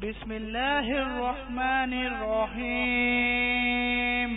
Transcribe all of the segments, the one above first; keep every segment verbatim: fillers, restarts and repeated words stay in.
بسم الله الرحمن الرحيم.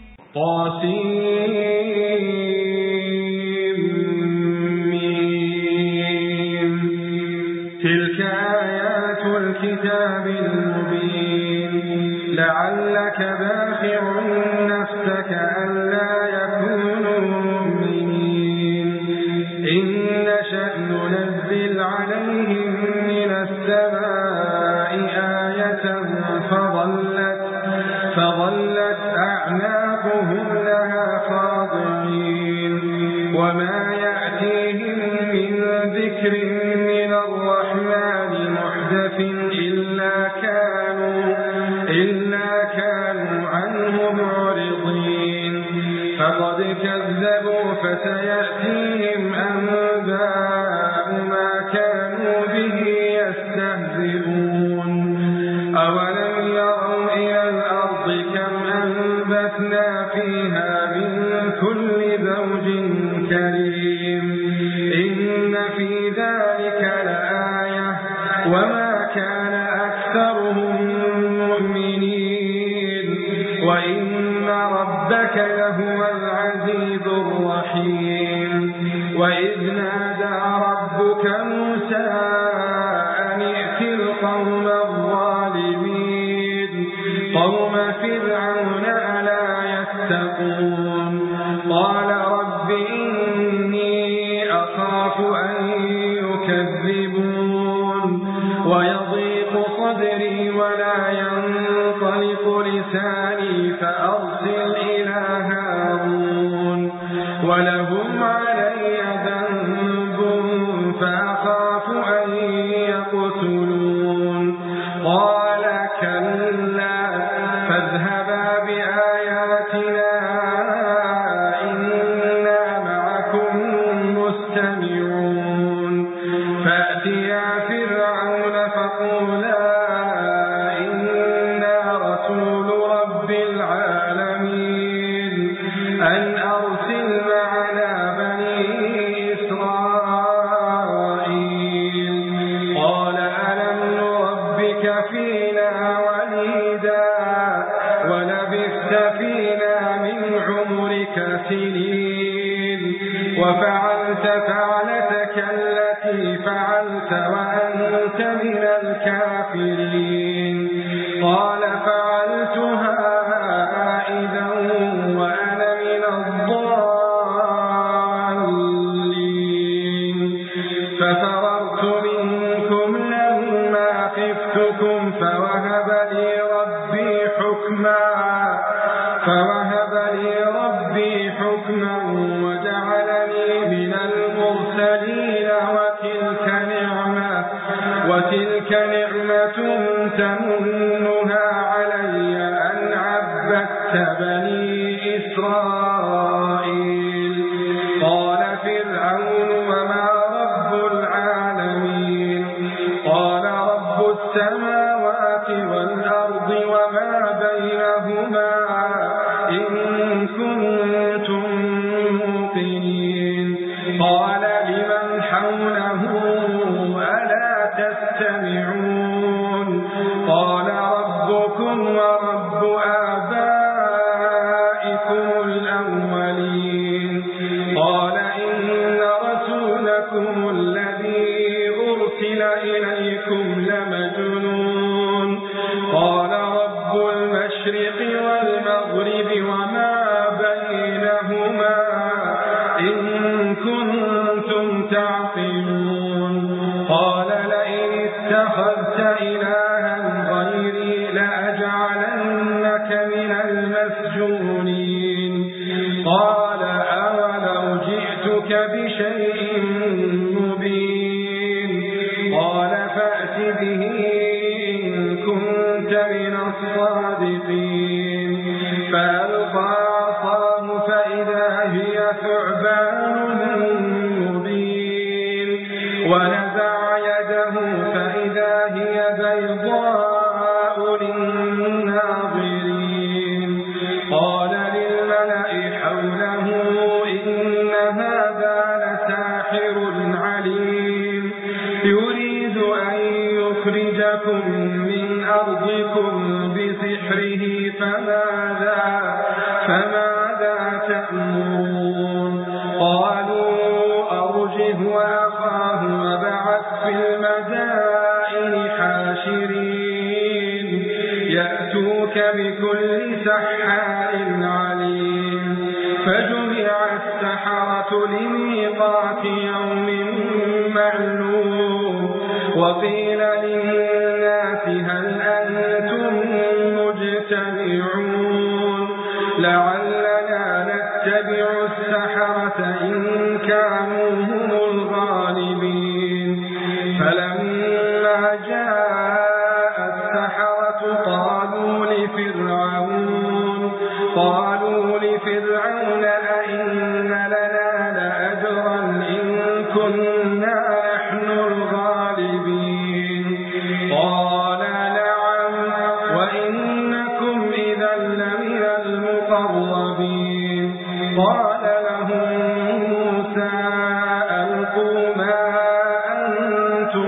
طاسيم. تلك آيات الكتاب المبين. لعلك باخع نفسك ألا يكونوا مؤمنين. إن نشأ ننزل عليهم من السماء آية فظلت, فظلت أعناقهم لها خاضعين. وما يأتيهم من ذكر من الرحمن محدث إلا كانوا, إلا كانوا عنه معرضين. فقد كذبوا فسيأتيهم أنباء ما كانوا به يستهزئون. أولم يروا إلى الأرض كم أنبتنا فيها من كل زوج كريم. إن في ذلك لآية وما كان أكثرهم مؤمنين وإن ربك لهو العزيز الرحيم. وإذ نادى ربك موسى أن ائت القوم الظالمين قوم فرعون ألا يتقون. قال رب إني أخاف أن يكذبون ويضيق صدري ولا ينطلق لساني فأرسل إلى هارون ولهم علي ذنب فأخاف أن يقتلون. قال كلا فاذهبا بآياتنا إنا معكم مستمعون. فأتيا فرعون فقولا إنا رسول رب العالمين أن أرسل معنا بني إسرائيل. قال ألم نربك فينا وليدا ولبثت فينا من عمرك سنين وفعلت فعلتك التي فعلت وأنت من الكافرين. قال فعلتها إذا وأنا من الضالين. ففررت منكم لما خفتكم فوهب لي ربي حكما فوهب لي ربي حكما وجعلني من المرسلين. وتلك نعمة وتلك نعمة تمنها علي أن عبدت بني إسرائيل. قال فرعون وما رب العالمين. قال رب السماوات والأرض وما بينهما إن كنتم موقنين. قال لمن حوله ألا تستمعون. قال ربكم ورب آبائكم الأولين. قال إن رسولكم الذي أرسل إليكم لمجنون. قال رب المشرق والمغرب وما بينهما إن كنتم تعقلون. قال لئن اتخذت إلها غيري لأجعلنك من المسجونين. قال أولو جئتك بشيء مبين. قال فأت به إن كنت من الصادقين. فألقى عصاه فإذا هي ثعبان مبين ونزع يده فإذا هي بيضاء للناظرين. قال للملأ حوله إن هذا لساحر عليم يريد أن يخرجكم من أرضكم بسحره فماذا, فماذا تأمرون قالوا أرجه وأخاه وابعث في المدائن حاشرين يأتوك بكل سحار عليم فجمع السحرة لميقات يوم معلوم وقيل للناس هل أنتم مجتمعون لعلنا نتبع السحرة إن كانوا هم الغالبين فلما جاء السحرة قالوا لفرعون قالوا لفرعون أئن لنا لأجرا إن كنا نحن الغالبين قال نعم وإنكم إذا لمن المقربين قال لهم موسى ألقوا ما أنتم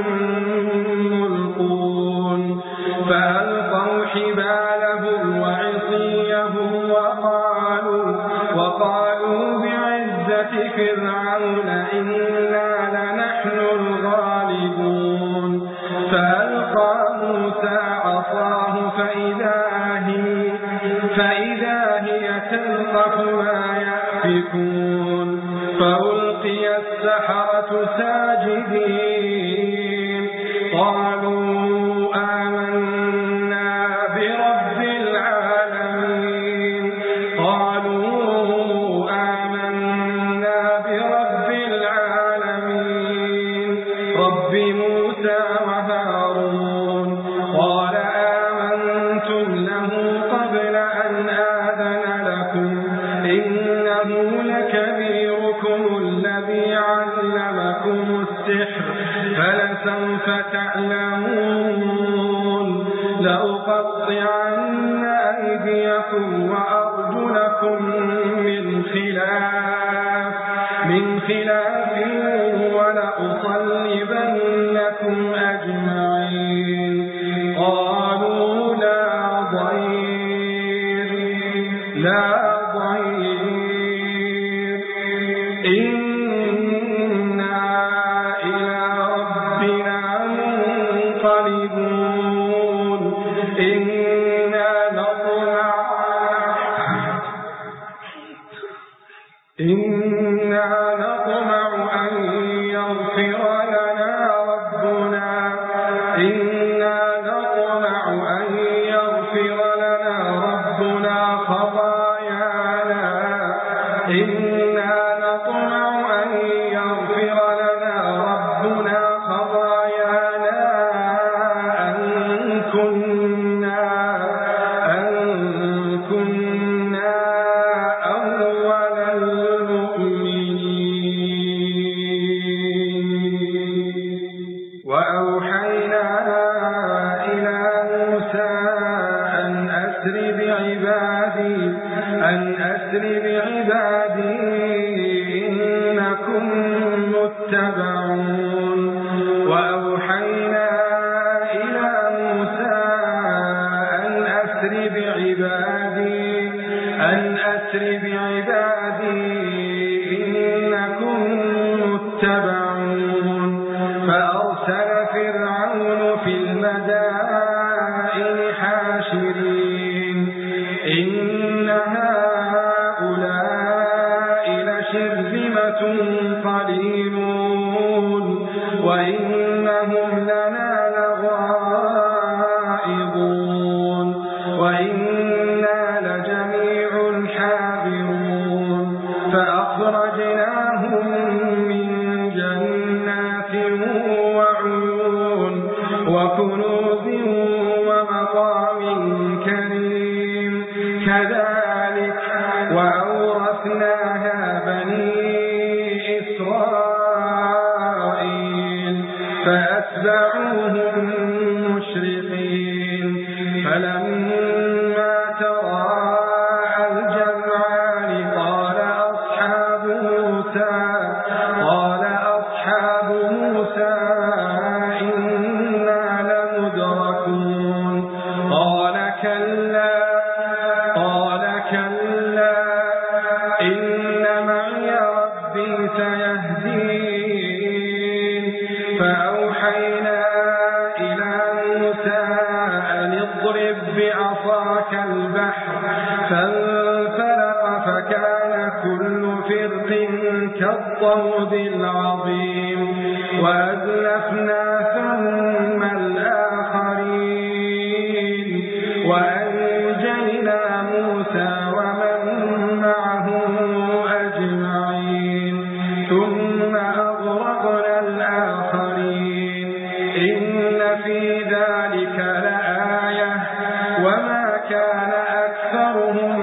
ملقون فألقوا حبالهم وعصيهم وقالوا, وقالوا بعزة فرعون إنا لنحن الغالبون فألقى موسى عصاه فإذا هي, فإذا هي تلقف ما يأفكون فألقي السحرة ساجدين قالوا آمنا برب العالمين قالوا آمنا برب العالمين رب موسى وهارون قال آمنتم له قبل أن آذن لكم إنه لكبيركم الذي علمكم السحر فلسوف تعلمون لأقطعن أيديكم وأرجلكم من خلاف من خلاف ولأصلبنكم أجمعين قالوا لا ضير لا ضير إنا إلى ربنا منقلبون إنا نطمع إنا نطمع أن يغفر لنا ربنا إنا نطمع أن يغفر لنا ربنا خطايانا إنا نطمع أن يغفر لنا ربنا خطايانا أن كنا أن كنا أول المؤمنين وأوحينا إلى موسى أن أسر بعبادي أن أسر بعبادي إنكم متبعون وأوحينا إلى موسى أن أسر بعبادي أن أسر بعبادي إنكم متبعون فأرسل فرعون في المدائن حاشرين إن هؤلاء لشرذمة قليلون وإنهم لنا لغائظون وإنا لجميع حاذرون فأخرجناهم من جنات وعيون وكنوز ومقام كريم كذلك وأورثناها بني إسرائيل فأتبعوهم مشرقين فلما تراءى الجمعان قال أصحاب موسى قال أصحاب موسى إنا لمدركون موسى أن اضرب بعصاك البحر فانفلق فكان كل فرق كالطود العظيم وأزلفنا ثم الآخرين وأنجينا موسى ومن معه أجمعين ثم أغرقنا الآخرين إن في ذلك لآية وما كان أكثرهم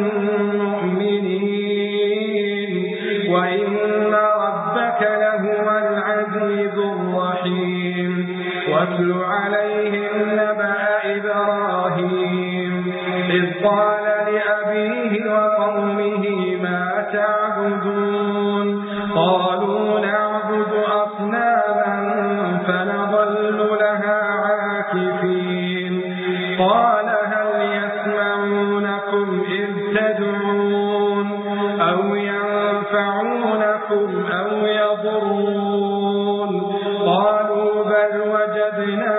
مؤمنين وإن ربك لهو العزيز الرحيم واتل عليهم نبأ إبراهيم إذ قال لأبيه وقومه ما تعبدون قالوا نعبد أصناما فنظل لها عاكفين قال هل يسمعونكم إذ تدعون أو ينفعونكم أو يضرون قالوا بل وجدنا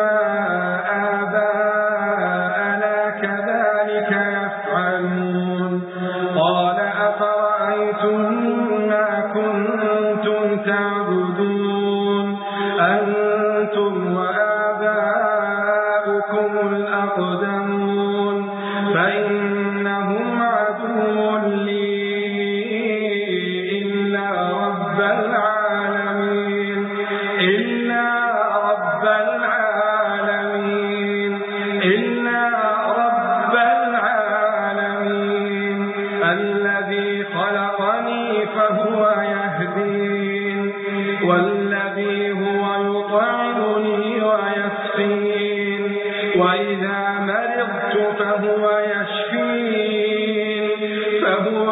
آباءنا كذلك يفعلون قال أفرأيتم ما كنتم تعبدون أنتم وآباؤكم الأقدمون فإنهم عدو لي إلا رب العالمين إلا رب العالمين إلا رب العالمين الذي خلقني فهو يهدين والذي هو يطعمني ويسقين وإذا مرضت فهو يشفين فهو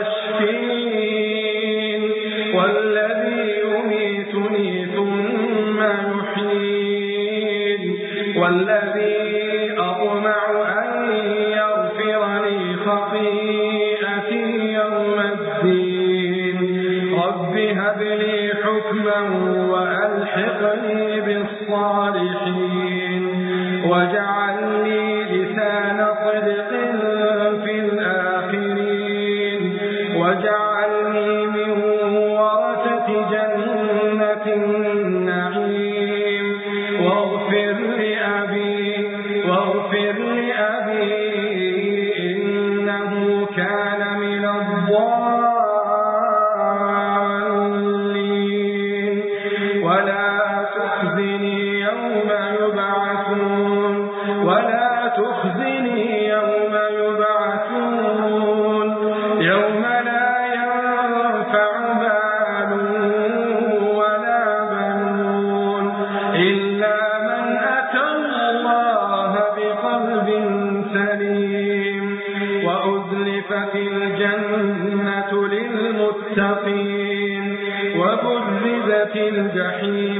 يشفين والذي يميتني ثم يحيين والذي أطمع أن يغفر لي خطيئتي يوم الدين رب هب لي حكما وألحقني بالصالحين واجعل لي لسان صدق في الآخرين واجعلني من ورثة جنة النعيم واغفر لأبي واغفر لأبي إنه كان من الضالين ولا تخزني يوم يبعثون ولا تخزني يوم يبعثون يوم لا ينفع مال ولا بنون إلا من أتى الله بقلب سليم وأزلفت الجنة للمتقين وبرزت الجحيم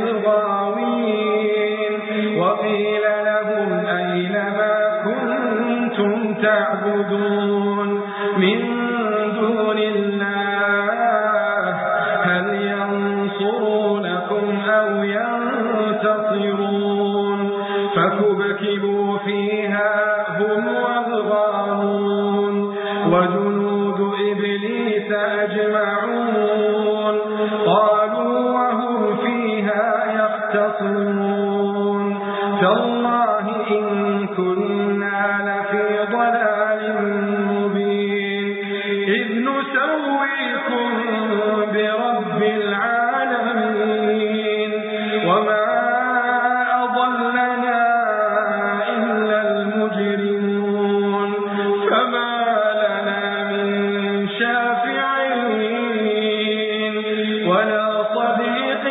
للغاوين وقيل لهم أين ما كنتم تعبدون من دون الله هل ينصرونكم أو ينتصرون فكبكبوا فيها هم والغاوون وجنود إبليس أجمعون قالوا وهم فيها يختصمون تالله إن كنا لفي ضلال مبين إذ نسويكم برب العالمين وما أضلنا إلا المجرمون فما لنا من شافعين ولا صديق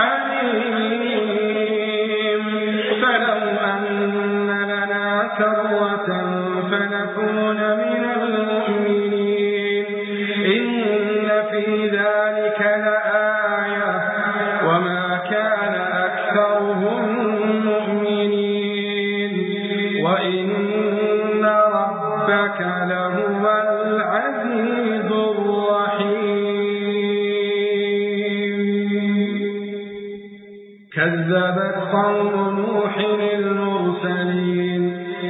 حميم فلو أن لنا كرة فنكون من المؤمنين إن في ذلك لآية وما كان أكثرهم مؤمنين وإن ربك لهو العزيز الرحيم كذبت قوم نوح المرسلين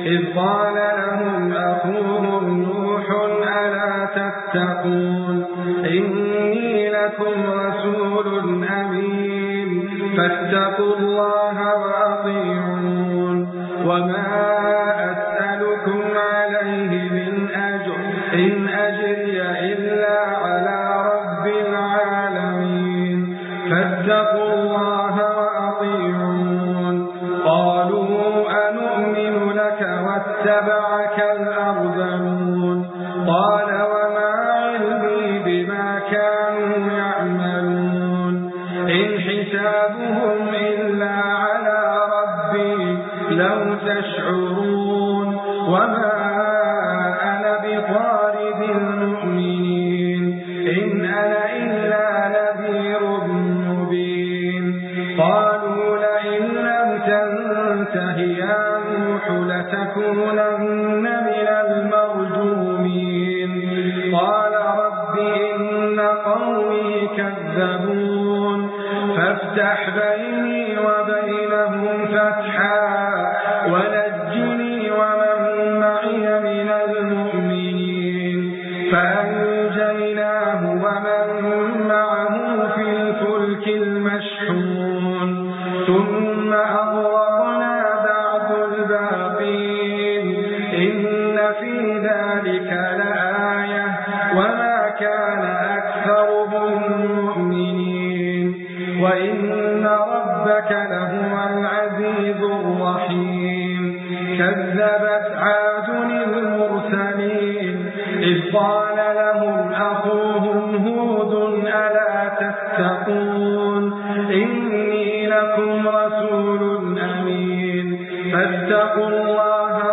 إذ قال لهم أخوهم نوح ألا تتقون إني لكم رسول أمين فاتقوا الله وأطيعون وما أسألكم عليه من أجر إن أجري إلا على رب العالمين فاتقوا الله وأطيعون قالوا أنؤمن لك واتبعك الأرذلون قال وما علمي بما كانوا يعملون إن حسابهم إلا على ربي لو تشعرون وما أنا بطارد المؤمنين إن أنا إلا نذير مبين قالوا لئن لم تنته يا نوح لتكونن من المرجومين قال رب إن قومي كذبون فافتح بيني وبينهم فتحا ونجني ومن معي من المؤمنين فأنجيناه ومن معه في الفلك المشحون ثم أغرقنا بعد الباقين إن في ذلك لآية وما كان أكثرهم مؤمنين وإن ربك لهو العزيز الرحيم كذبت عاد المرسلين إذ قال لهم أخوهم هود ألا تتقون إني لكم رسول أمين فاتقوا الله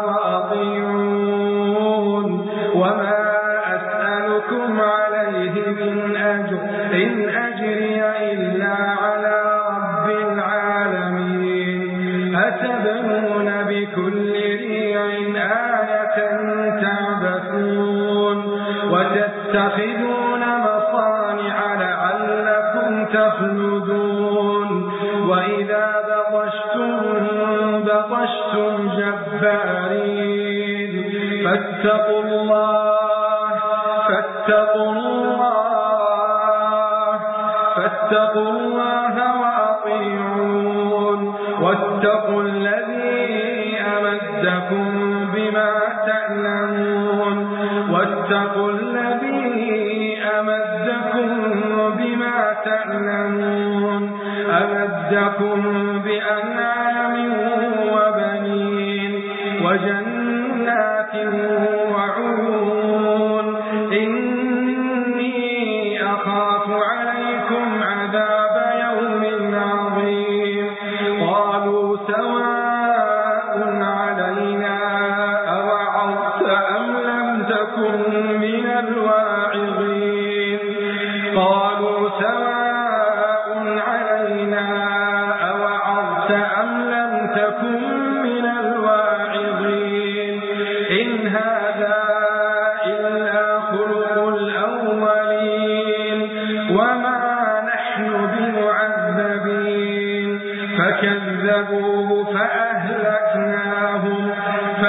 وأطيعون وما أسألكم عليه من أجر إن أجري إلا على رب العالمين أتبنون بكل ريع آية تعبثون وتتخذون مصانع لعلكم تخلدون وإذا بطشتم بطشتم جبارين فاتقوا الله فاتقوا الله فاتقوا الله وأطيعون واتقوا الذي أمدكم بما تعلمون واتقوا الذي أمدكم بما تعلمون أمدكم بأنعام وبنين وجنات وعيون إني أخاف عليكم عذاب يوم عظيم قالوا سواء علينا أوعظت أم لم تكن من الواعظين قالوا سواء علينا أوعظت أم لم تكن من الواعظين إن هذا إلا خلق الأولين وما نحن بمعذبين فكذبوه فأهلكناهم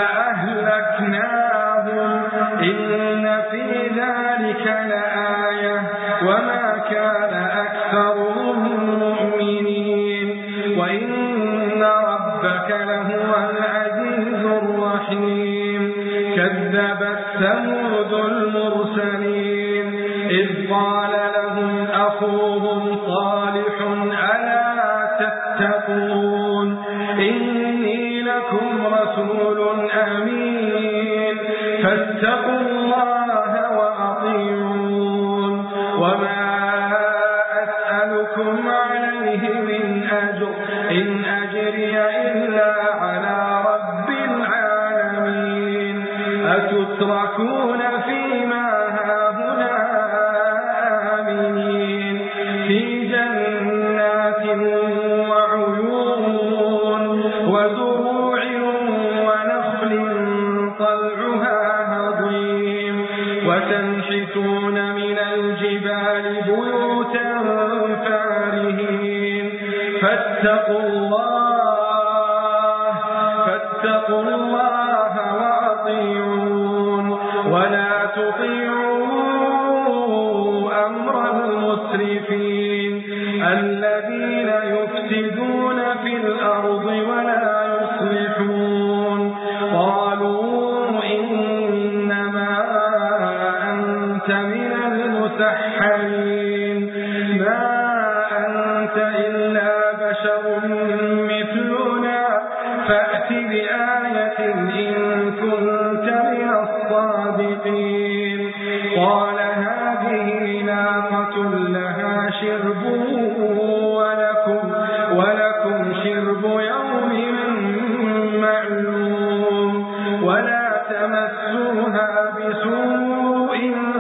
فأهلكناهم إن في ذلك لآية وما كان أكثرهم مؤمنين وإن ربك لهو العزيز الرحيم كذبت ثمود المرسلين إذ قال لهم أخوهم صالح ألا تتقون إني لكم رسول أمين فاتقوا الله وأطيعون وما أسألكم عليه من أجر إن أجري إلا على رب العالمين أتتركون فيما هاهنا آمنين في جنات وعيون وزروع ونخل طلعها هضيم وتنحتون من الجبال بيوتا فارهين فاتقوا الله فاتقوا الله وأطيعون ولا تطيعوا أمر المسرفين الذين يفسدون في الأرض ولا يصلحون قالوا إنما أنت من المسحرين ما أنت إلا بشر مثلنا فأت بآية إن كنت من الصادقين قال هذه ناقة لها شرب ولكم, ولكم شرب يوم معلوم ولا تمسوها بسوء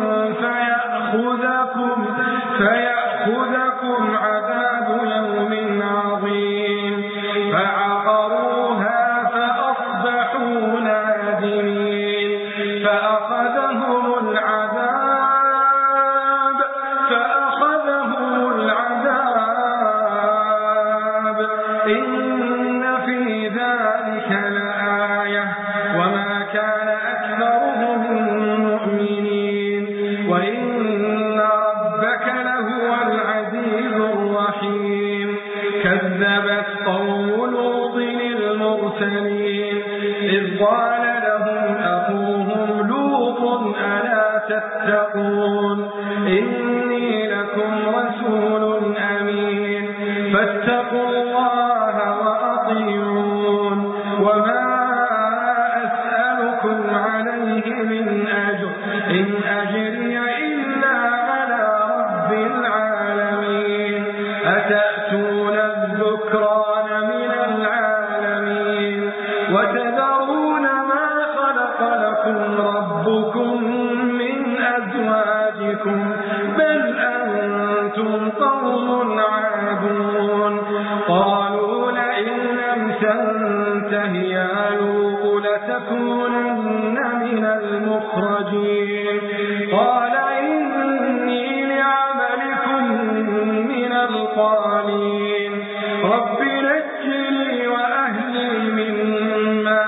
فيأخذكم, فيأخذكم عذاب يوم عظيم فعقروها فأصبحوا نادمين فأخذهم العذاب فأخذهم العذاب إن في ذلك لآية وما كان أكثرهم مؤمنين وإن ربك لهو العزيز الرحيم كذبت قوم لوط المرسلين إذ قال لهم أخوهم لوط ألا تتقون إني لكم رسول أمين فاتقوا الله وأطيعون وما أسألكم عليه من أجر إن أجري إلا على رب العالمين أتأتون الذكران من العالمين وتذرون ما خلق لكم ربكم من أزواجكم بل أنتم قوم عادون قالوا لئن لم تنته يا لوط لتكونن من المخرجين قال إني لعملكم من القالين رب نجني وأهلي مما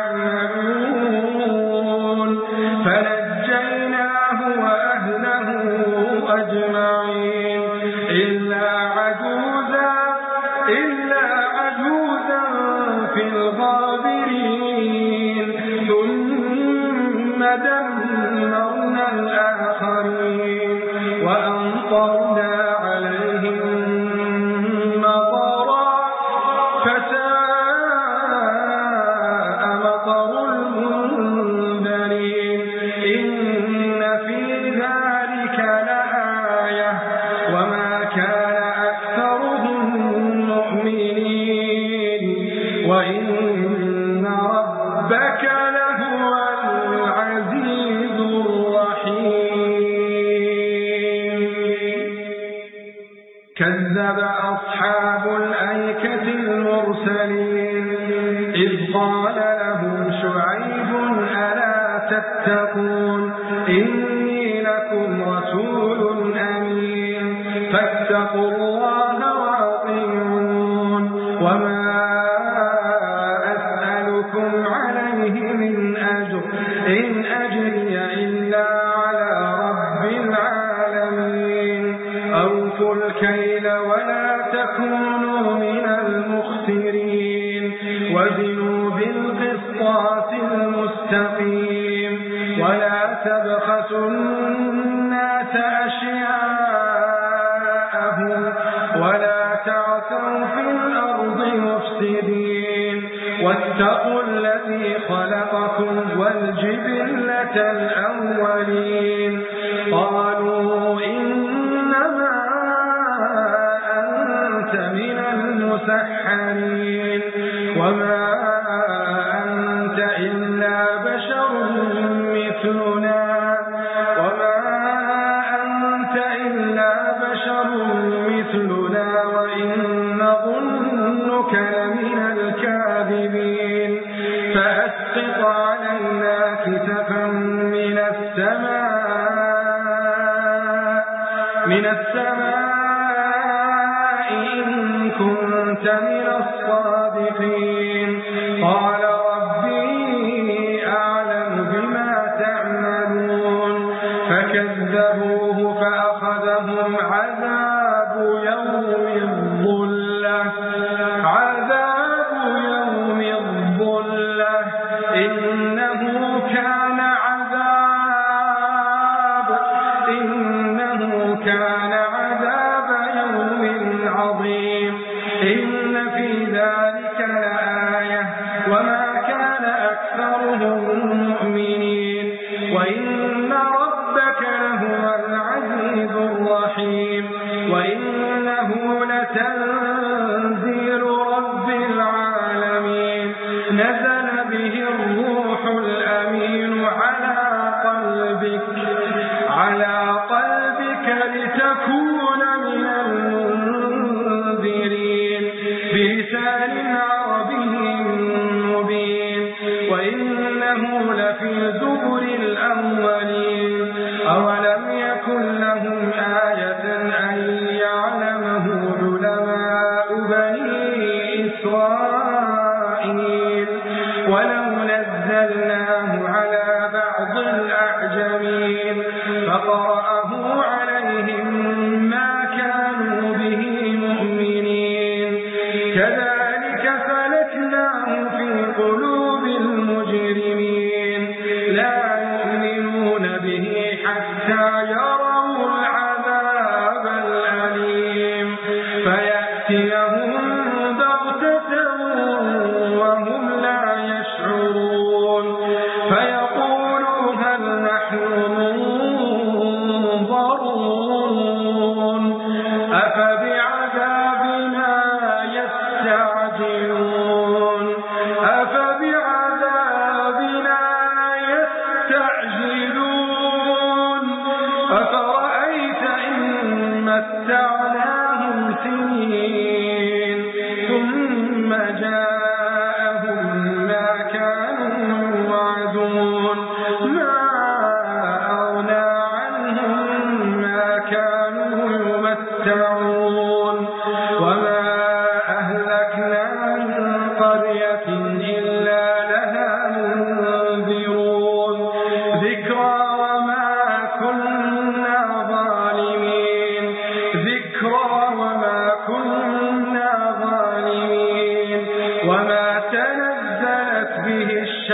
يعملون فنجيناه وأهله أجمعين إلا عجوزا, إلا عجوزا في الغابرين ثم دمرنا الآخرين وأمطرنا عليهم مطرا فساء مطر المنذرين إن في ذلك لآية وما كان أكثرهم مؤمنين وإن ربك لهو العزيز الرحيم كذب أصحاب الأيكة المرسلين إذ قال لهم شعيب ألا تتقون إني لكم رسول أمين فاتقوا الله وأطيعون وما أسألكم عليه من أجر إن أجري إلا على رب العالمين أوفوا الكيل ولا تكونوا من المخسرين وزنوا بالقسطاس المستقيم ولا تبخسوا الناس أشياءهم ولا تعثوا في الأرض مفسدين واتقوا الذي خلقكم والجبلة الأولين قالوا إنما أنت من المسحرين وما أنت إلا بشر مثلنا وما أنت إلا بشر مثلنا وإن نظنك لمن الكاذبين فأسقط علينا كسفا من السماء من السماء إن كنت من الصادقين قال رب إنه كان عذاب إنه كان عذاب يوم عظيم إن في ذلك لآية وما كان أكثرهم مؤمنين وإن ربك لهو العزيز الرحيم وإنه لتنزيل رب العالمين نزل به الروح الأمين على قلبك على قلبك لتكون من المنذرين بلسان عربي مبين وإنه لفي زبر الأولين أولم يكن لهم آية أن يعلمه علماء بني إسرائيل ولو نزلناه على بعض الأعجمين فقرأه عليهم ما كانوا به مؤمنين كذلك سلكناه في قلوب المجرمين لا يؤمنون به حتى يروا العذاب الأليم فيأتيهم بغتة وهم لا يشعرون فيقولوا هل نحن منظرون أفبعذابنا يستعجلون أفبعذابنا يستعجلون أفرأيت إن متعناهم سنين ثم جاءهم ما كانوا يوعدون ما أغنى عنهم ما كانوا يمتعون وما أهلكنا من قرية إلا لها منذرون ذكرى وما كنا ظالمين ذكرى وما كنا ظالمين وما تنزلت به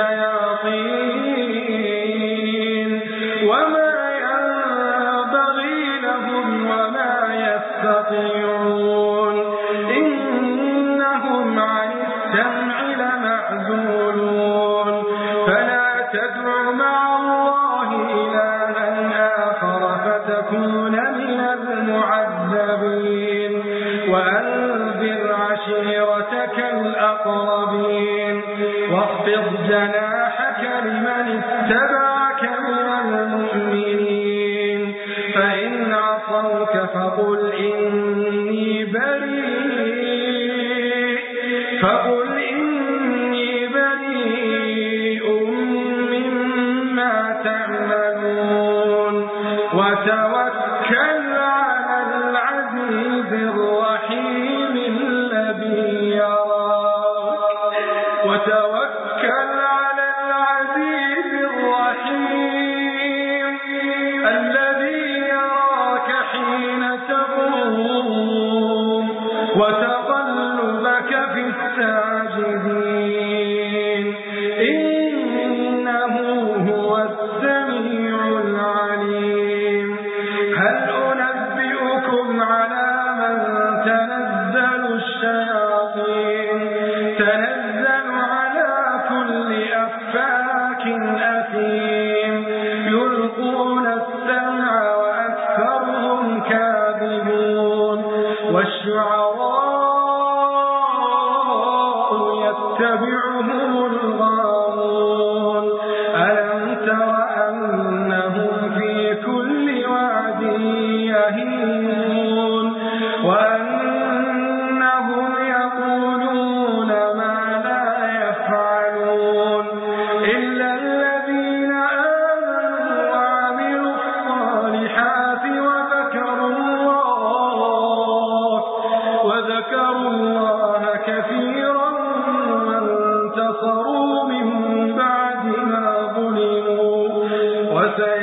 الشياطين وما ينبغي لهم وما يستطيعون إنهم عن السمع لمعزولون فلا تدع مع الله إلها آخر فتكون من المعذبين وأنذر عشيرتك الأقربين واخفض جناحك لمن اتبعك من المؤمنين فإن عصوك فقل إني بريء فقل إني بريء مما تعملون وتوكل على العزيز الرحيم الذي يراك وتوكل على العزيز الرحيم الذي يراك حين تقوم وتقلبك في الساجدين إنه هو السميع العليم هل أنبئكم على من تنزل الشياطين تنزل على كل أفاك أثيم يلقون السمع وأكثرهم كاذبون والشعراء يتبعهم الغاوون ألم تر أنهم في كل واد يهيمون وأنهم يقولون ما لا يفعلون إلا الذين آمنوا وعملوا الصالحات وذكروا الله وذكروا الله كثيرا وانتصروا من بعد ما ظلموا وسيعلمون